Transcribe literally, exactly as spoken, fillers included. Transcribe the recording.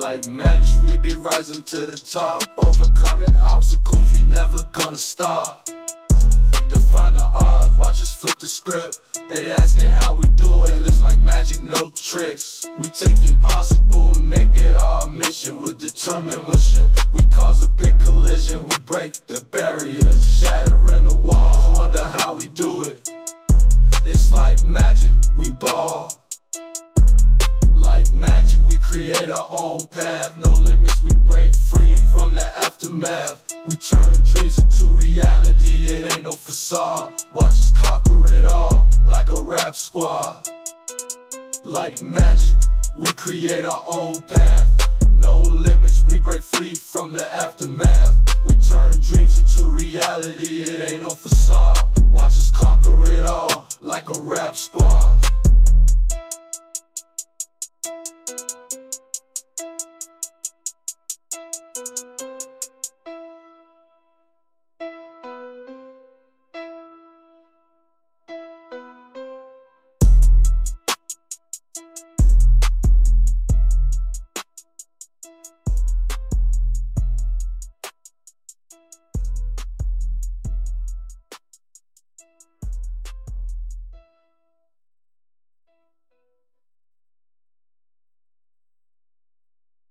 Like magic, we be rising to the top, overcoming obstacles, we never gonna stop. Define the odds, watch us flip the script. They asking how we do it, it's like magic, no tricks. We take the impossible and make it our mission. With determined mission, we cause a big collision. We break the barriers, shattering the walls. Wonder how we do it. It's like magic, we ball. Like magic, we create our own path. No limits, we break free from the aftermath. We turn dreams into reality, it ain't no facade. Watch us conquer it all, like a rap squad. Like magic, we create our own path. No limits, we break free from the aftermath. We turn dreams into reality, it ain't no facade. Watch us conquer it all, like a rap squad.